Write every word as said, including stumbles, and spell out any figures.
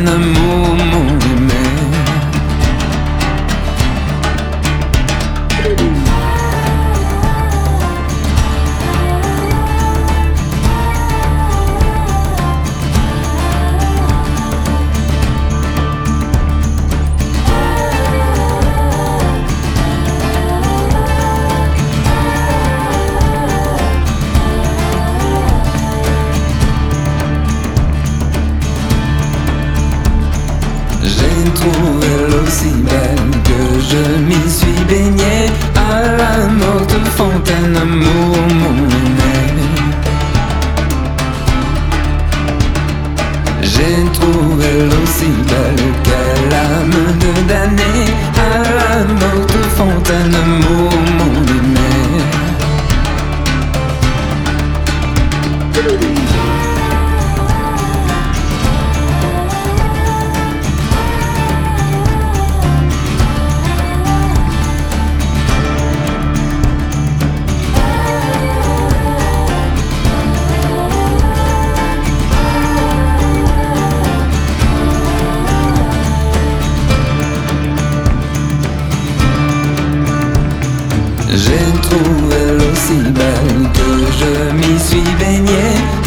fontaine, mon, mon aimé. J'ai trouvé l'eau si belle que je m'y suis baigné à la morte fontaine, amour, mon aimé. J'ai trouvé l'eau si belle qu'elle a me de damner à la morte fontaine, amour, mon aimé. J'ai trouvé l'eau si belle que je m'y suis baigné